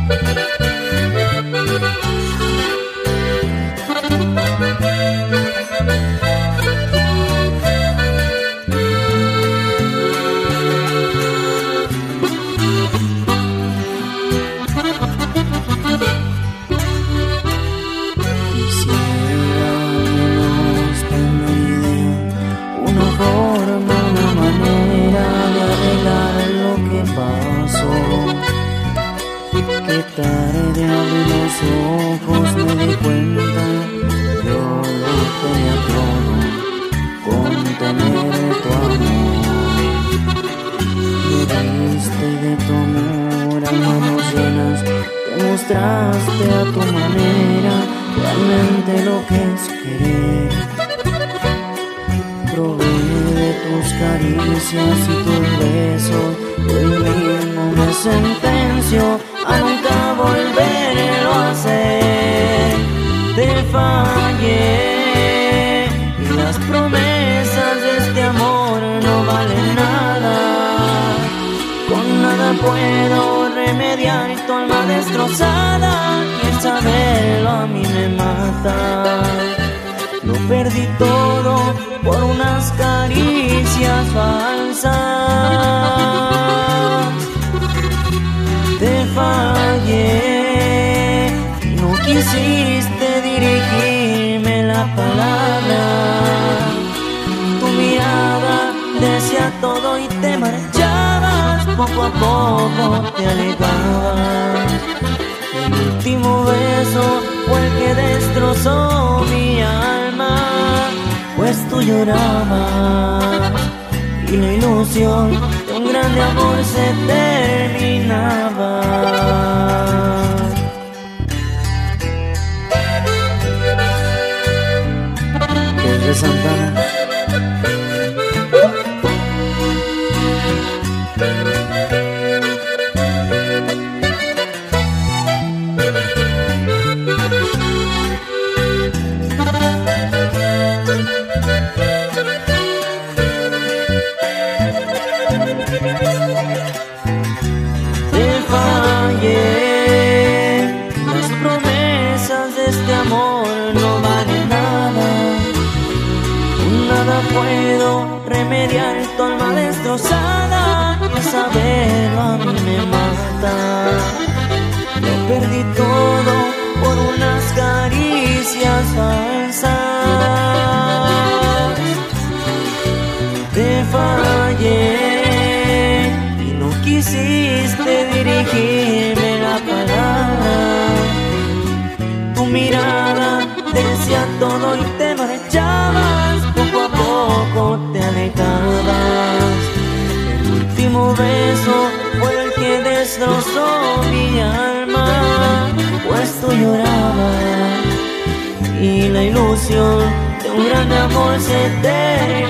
Qué tarde abrí los ojos, me di cuenta, yo lo tenía todo, con tener tu amor. Me diste de tu amor a manos llenas, te mostraste a tu manera realmente lo que es querer. Probé de tus caricias y tus besos, hoy mismo me sentencio a nunca volverlo a hacer. Te fallé y las promesas de este amor no valen nada. Con nada puedo remediar tu alma destrozada, y el saberlo a mí me mata. Lo perdí todo por unas caricias falsas. Te fallé, no quisiste dirigirme la palabra. Tu mirada decía todo y te marchabas, poco a poco te alejabas. El último beso fue el que destrozó mi alma, pues tú llorabas y la ilusión de un grande amor se terminaba. Desde Santana. Te fallé, las promesas de este amor no valen nada. Con nada puedo remediar tu alma destrozada, y a saberlo a mí me mata. Lo perdí todo por unas caricias falsas. Te fallé, quisiste dirigirme la palabra. Tu mirada decía todo y te marchabas, poco a poco te alejabas. El último beso fue el que destrozó mi alma, pues tú llorabas y la ilusión de un gran amor se terminó.